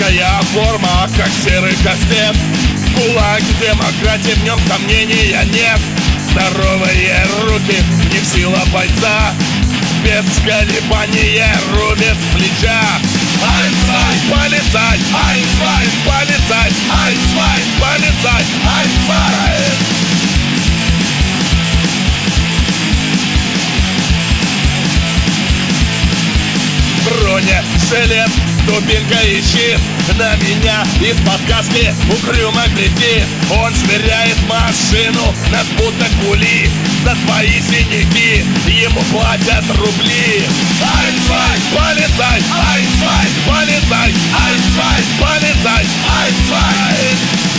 Твоя форма, как серый кастет. Кулак демократии, в нем сомнения нет. Здоровые руки, не сила бойца. Без колебания рубит с плеча. Айнцвайн, полицай, Айнцвайн, полицай, Айнцвайн, полицай, Айнцвайн. Броня, жилет, дубинка и щит. На меня из-под каски угрюмо глядит. Он швыряет машину на будто кули. За твои синяки ему платят рубли. Айнцвайн, полицай, Айнцвайн, полицай, Айнцвайн, полицай, Айнцвайн.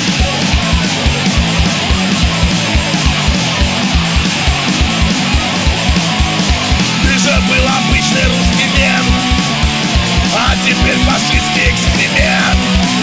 Ты же был обычный русский мент, а теперь фашистский эксперимент.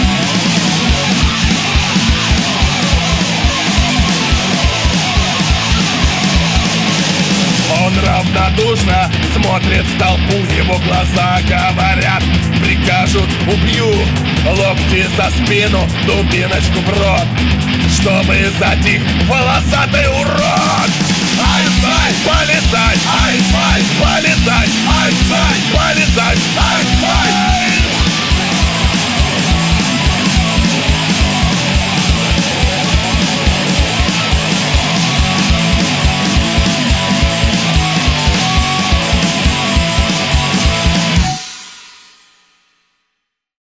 Он равнодушно смотрит в толпу, его глаза говорят, прикажут, убью. Локти за спину, дубиночку в рот, чтобы затих волосатый урод. Айнцвайн, полицай, Айнцвайн, полицай, Айнцвайн.